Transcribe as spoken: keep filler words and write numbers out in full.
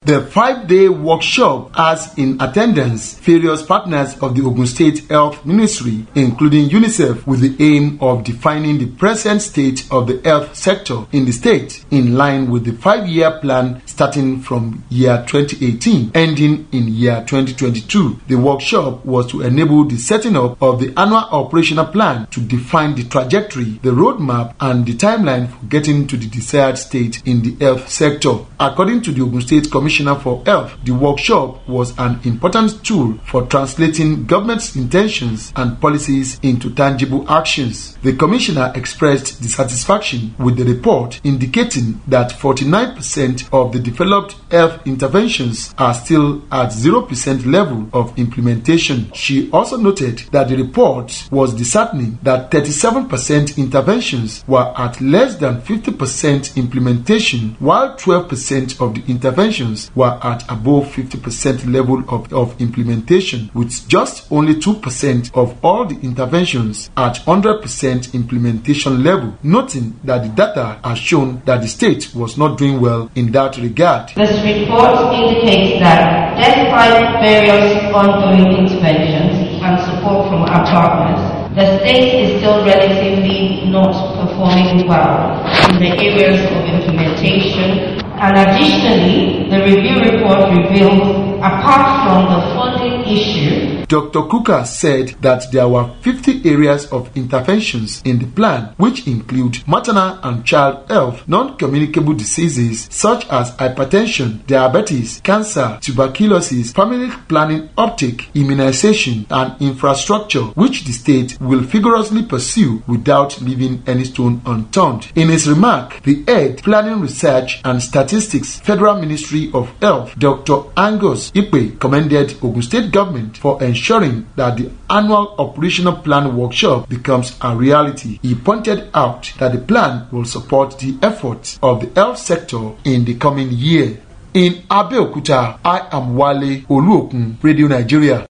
The five-day workshop has in attendance various partners of the Ogun State Health Ministry, including UNICEF, with the aim of defining the present state of the health sector in the state, in line with the five-year plan starting from year twenty eighteen, ending in year twenty twenty-two. The workshop was to enable the setting up of the annual operational plan to define the trajectory, the roadmap, and the timeline for getting to the desired state in the health sector. According to the Ogun State Commissioner for Health, the workshop was an important tool for translating government's intentions and policies into tangible actions. The Commissioner expressed dissatisfaction with the report, indicating that forty-nine percent of the developed health interventions are still at zero percent level of implementation. She also noted that the report was disheartening that thirty-seven percent interventions were at less than fifty percent implementation, while twelve percent of the interventions were at above fifty percent level of, of implementation, with just only two percent of all the interventions at one hundred percent implementation level, noting that the data has shown that the state was not doing well in that regard. This report indicates that despite various ongoing interventions and support from our partners, the state is still relatively not performing well in the areas of implementation. And additionally, the review report reveals, apart from the funding issue, Doctor Kuka said that there were fifty areas of interventions in the plan, which include maternal and child health, non-communicable diseases such as hypertension, diabetes, cancer, tuberculosis, family planning uptake, immunization, and infrastructure, which the state will vigorously pursue without leaving any stone unturned. In his remark, the head Planning Research and Statistics Federal Ministry of Health, Doctor Angus Ipe, commended Ogun State government for ensuring that the annual operational plan workshop becomes a reality. He pointed out that the plan will support the efforts of the health sector in the coming year. In Abeokuta, I am Wale Oluokun, Radio Nigeria.